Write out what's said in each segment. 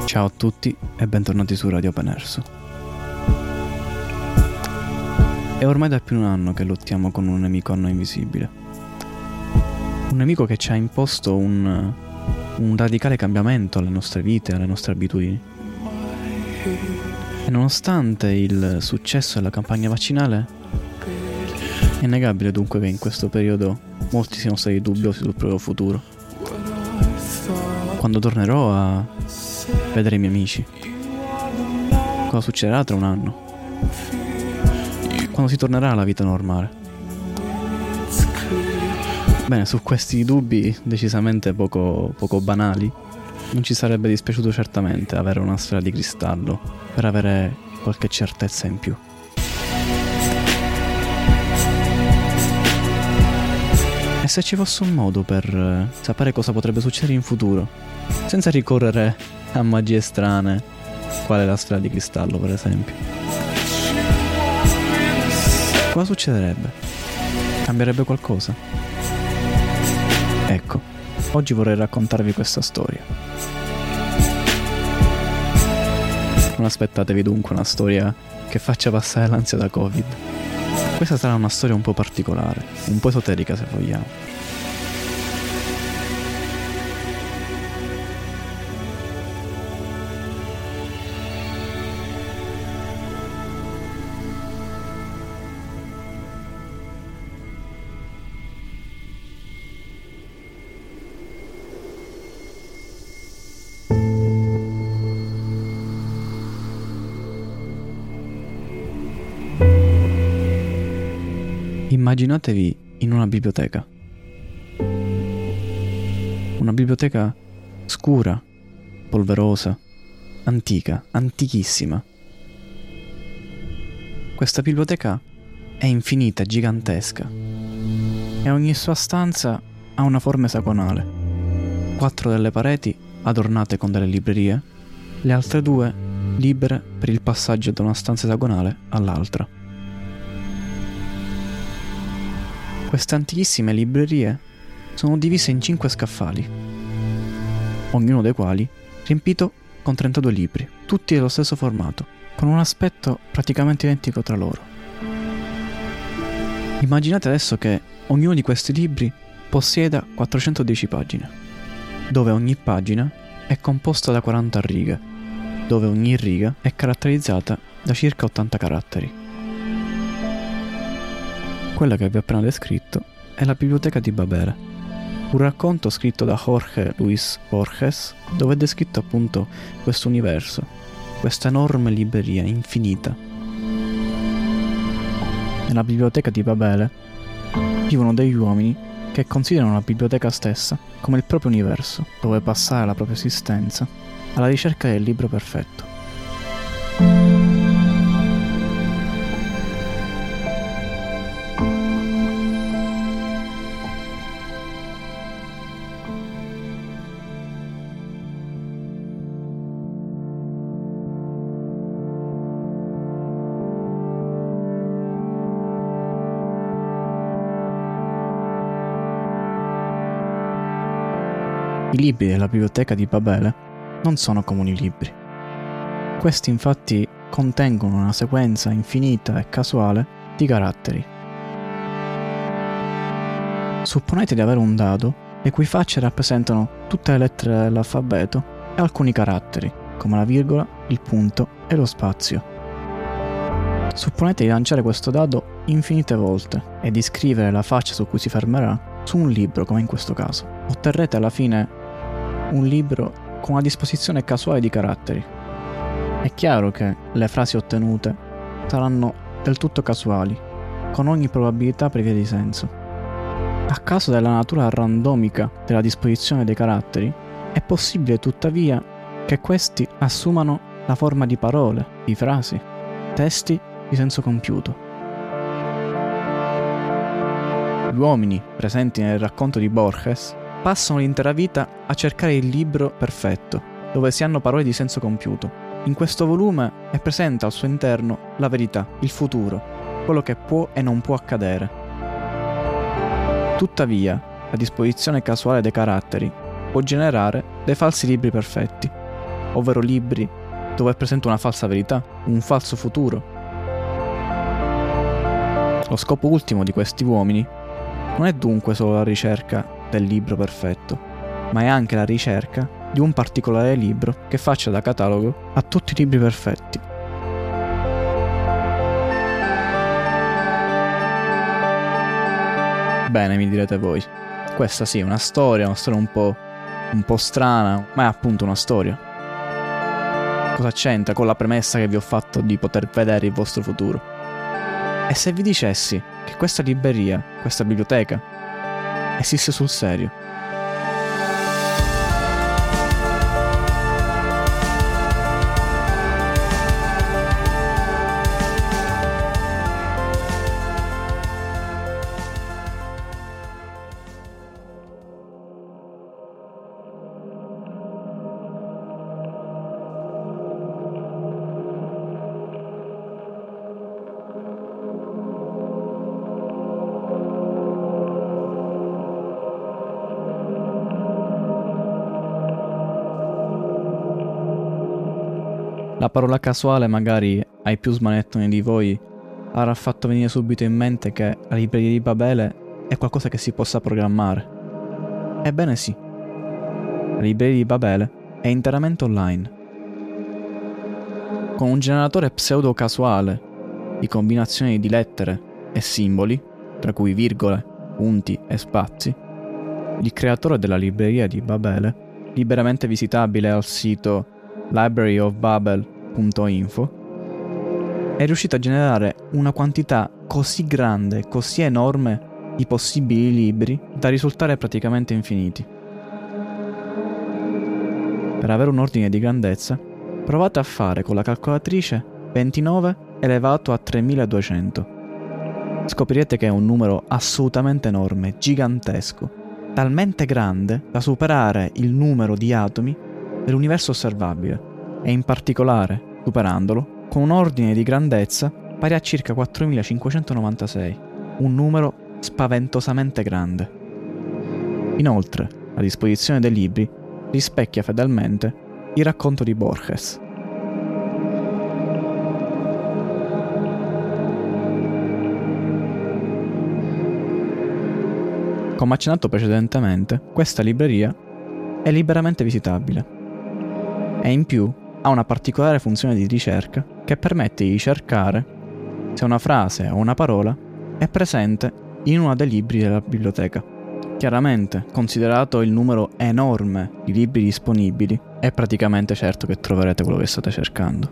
Ciao a tutti e bentornati su Radio Penerso. È ormai da più di un anno che lottiamo con un nemico a noi invisibile. Un nemico che ci ha imposto un radicale cambiamento alle nostre vite, alle nostre abitudini. E nonostante il successo della campagna vaccinale, è innegabile dunque che in questo periodo molti siano stati dubbiosi sul proprio futuro. Quando tornerò a vedere i miei amici? Cosa succederà tra un anno? Quando si tornerà alla vita normale? Bene, su questi dubbi decisamente poco banali, non ci sarebbe dispiaciuto certamente avere una sfera di cristallo per avere qualche certezza in più. E se ci fosse un modo per sapere cosa potrebbe succedere in futuro, senza ricorrere a magie strane, quale la sfera di cristallo per esempio? Cosa succederebbe? Cambierebbe qualcosa? Ecco, oggi vorrei raccontarvi questa storia. Non aspettatevi dunque una storia che faccia passare l'ansia da Covid. Questa sarà una storia un po' particolare, un po' esoterica se vogliamo. Immaginatevi in una biblioteca scura, polverosa, antica, antichissima. Questa biblioteca è infinita, gigantesca, e ogni sua stanza ha una forma esagonale. 4 delle pareti adornate con delle librerie, le altre 2 libere per il passaggio da una stanza esagonale all'altra. Queste antichissime librerie sono divise in 5 scaffali, ognuno dei quali riempito con 32 libri, tutti dello stesso formato, con un aspetto praticamente identico tra loro. Immaginate adesso che ognuno di questi libri possieda 410 pagine, dove ogni pagina è composta da 40 righe, dove ogni riga è caratterizzata da circa 80 caratteri. Quella che vi ho appena descritto è la Biblioteca di Babele, un racconto scritto da Jorge Luis Borges, dove è descritto appunto questo universo, questa enorme libreria infinita. Nella Biblioteca di Babele vivono degli uomini che considerano la biblioteca stessa come il proprio universo, dove passare la propria esistenza alla ricerca del libro perfetto. I libri della Biblioteca di Babele non sono comuni libri. Questi infatti contengono una sequenza infinita e casuale di caratteri. Supponete di avere un dado le cui facce rappresentano tutte le lettere dell'alfabeto e alcuni caratteri, come la virgola, il punto e lo spazio. Supponete di lanciare questo dado infinite volte e di scrivere la faccia su cui si fermerà su un libro, come in questo caso. Otterrete alla fine un libro con una disposizione casuale di caratteri. È chiaro che le frasi ottenute saranno del tutto casuali, con ogni probabilità prive di senso. A causa della natura randomica della disposizione dei caratteri, è possibile tuttavia che questi assumano la forma di parole, di frasi, testi di senso compiuto. Gli uomini presenti nel racconto di Borges passano l'intera vita a cercare il libro perfetto, dove si hanno parole di senso compiuto. In questo volume è presente al suo interno la verità, il futuro, quello che può e non può accadere. Tuttavia, la disposizione casuale dei caratteri può generare dei falsi libri perfetti, ovvero libri dove è presente una falsa verità, un falso futuro. Lo scopo ultimo di questi uomini non è dunque solo la ricerca del libro perfetto, ma è anche la ricerca di un particolare libro che faccia da catalogo a tutti i libri perfetti. Bene, mi direte voi, questa sì è una storia un po' strana, ma è appunto una storia. Cosa c'entra con la premessa che vi ho fatto di poter vedere il vostro futuro? E se vi dicessi che questa libreria, questa biblioteca, esiste sul serio? La parola casuale magari ai più smanettoni di voi avrà fatto venire subito in mente che la libreria di Babele è qualcosa che si possa programmare. Ebbene sì, la libreria di Babele è interamente online. Con un generatore pseudo-casuale di combinazioni di lettere e simboli, tra cui virgole, punti e spazi, il creatore della libreria di Babele, liberamente visitabile al sito libraryofbabel.info, è riuscito a generare una quantità così grande, così enorme di possibili libri da risultare praticamente infiniti. Per avere un ordine di grandezza, provate a fare con la calcolatrice 29 elevato a 3200. Scoprirete che è un numero assolutamente enorme, gigantesco, talmente grande da superare il numero di atomi dell'universo osservabile e in particolare, superandolo, con un ordine di grandezza pari a circa 4596, un numero spaventosamente grande. Inoltre, la disposizione dei libri rispecchia fedelmente il racconto di Borges. Come accennato precedentemente, questa libreria è liberamente visitabile e in più ha una particolare funzione di ricerca che permette di cercare se una frase o una parola è presente in uno dei libri della biblioteca. Chiaramente, considerato il numero enorme di libri disponibili, è praticamente certo che troverete quello che state cercando.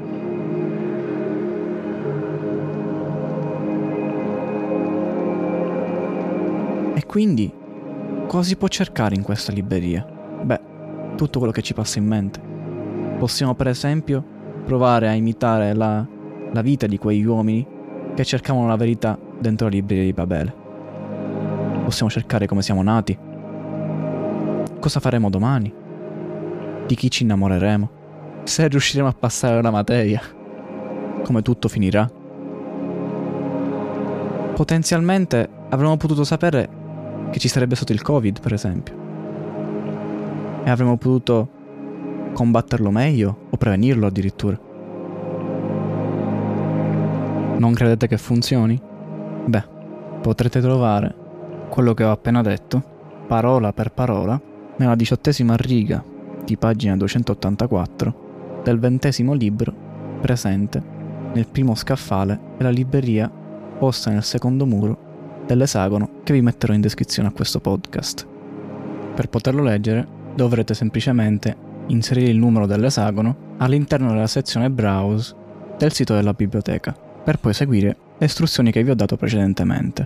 E quindi, cosa si può cercare in questa libreria? Beh, tutto quello che ci passa in mente. Possiamo per esempio provare a imitare la vita di quegli uomini che cercavano la verità dentro la libreria di Babele. Possiamo cercare come siamo nati, cosa faremo domani, di chi ci innamoreremo, se riusciremo a passare la materia, come tutto finirà. Potenzialmente avremmo potuto sapere che ci sarebbe stato il Covid, per esempio, e avremmo potuto combatterlo meglio o prevenirlo addirittura. Non credete che funzioni? Beh, potrete trovare quello che ho appena detto, parola per parola, nella 18ª riga di pagina 284 del 20° libro presente nel primo scaffale della libreria posta nel secondo muro dell'esagono che vi metterò in descrizione a questo podcast. Per poterlo leggere dovrete semplicemente inserire il numero dell'esagono all'interno della sezione Browse del sito della biblioteca, per poi seguire le istruzioni che vi ho dato precedentemente.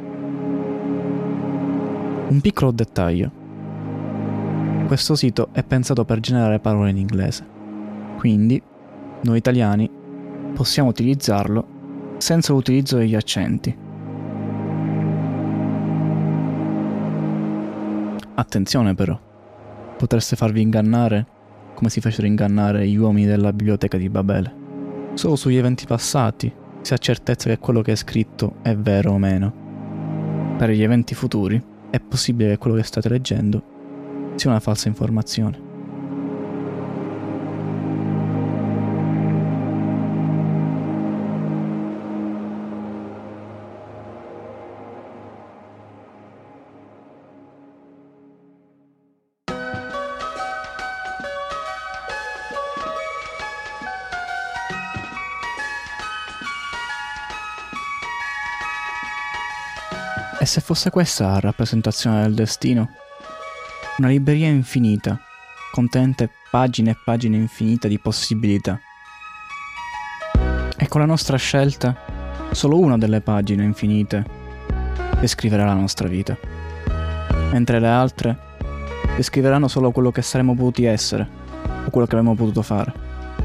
Un piccolo dettaglio. Questo sito è pensato per generare parole in inglese, quindi noi italiani possiamo utilizzarlo senza l'utilizzo degli accenti. Attenzione però, potreste farvi ingannare come si fecero ingannare gli uomini della biblioteca di Babele. Solo sugli eventi passati si ha certezza che quello che è scritto è vero o meno. Per gli eventi futuri è possibile che quello che state leggendo sia una falsa informazione. E se fosse questa la rappresentazione del destino? Una libreria infinita, contenente pagine e pagine infinite di possibilità. E con la nostra scelta, solo una delle pagine infinite descriverà la nostra vita, mentre le altre descriveranno solo quello che saremmo potuti essere o quello che avremmo potuto fare.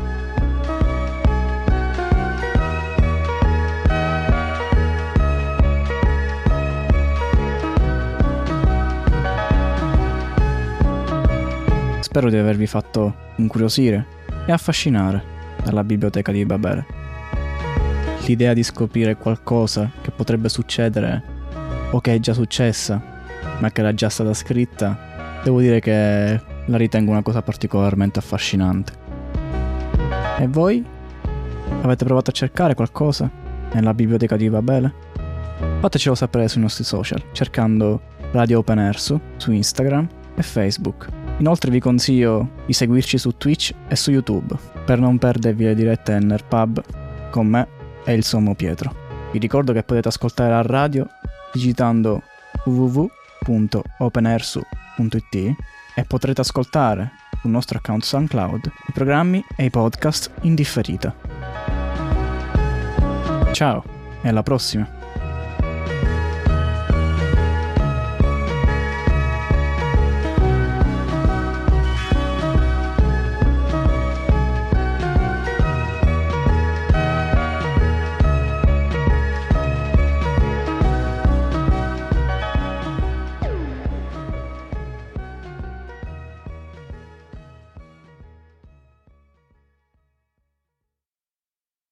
Spero di avervi fatto incuriosire e affascinare dalla biblioteca di Babele. L'idea di scoprire qualcosa che potrebbe succedere o che è già successa, ma che era già stata scritta, devo dire che la ritengo una cosa particolarmente affascinante. E voi? Avete provato a cercare qualcosa nella biblioteca di Babele? Fatecelo sapere sui nostri social, cercando Radio Open Air su Instagram e Facebook. Inoltre vi consiglio di seguirci su Twitch e su YouTube per non perdervi le dirette nel Nerdpub con me e il Sommo Pietro. Vi ricordo che potete ascoltare la radio digitando www.openairsu.it e potrete ascoltare sul nostro account SoundCloud i programmi e i podcast in differita. Ciao e alla prossima!